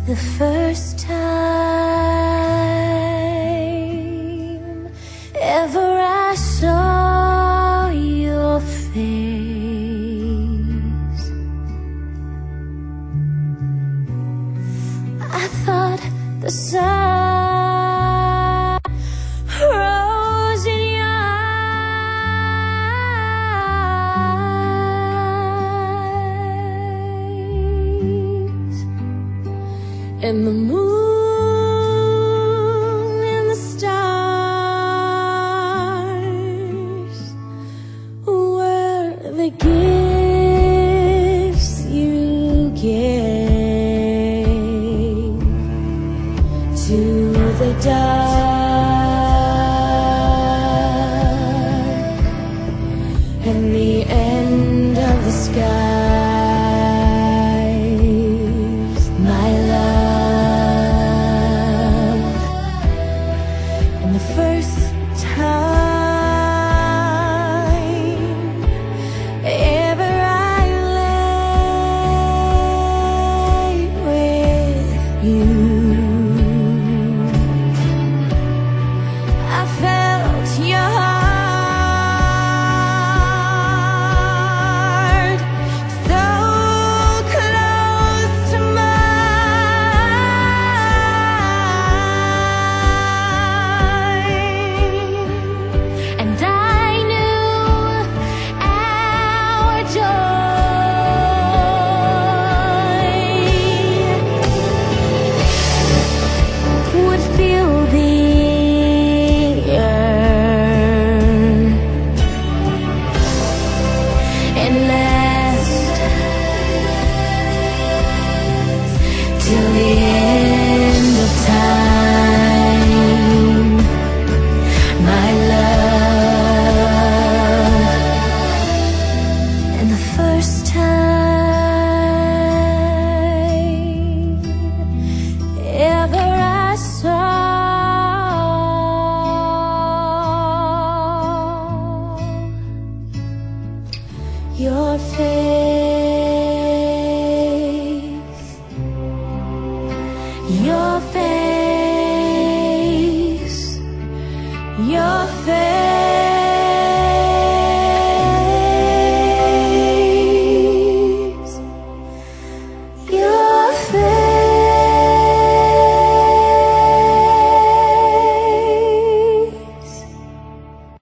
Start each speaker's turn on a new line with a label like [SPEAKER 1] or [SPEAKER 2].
[SPEAKER 1] The first time ever I saw your face, I thought the sun rose in your eyes, and the moon and the stars were the gifts you gave to the dark and the end of the skies, my love. And the first time ever I lay with you, I felt your heart so close to mine, and I knew our joy would fill the earth and last till the end of time, my love. And the first time ever I saw your face.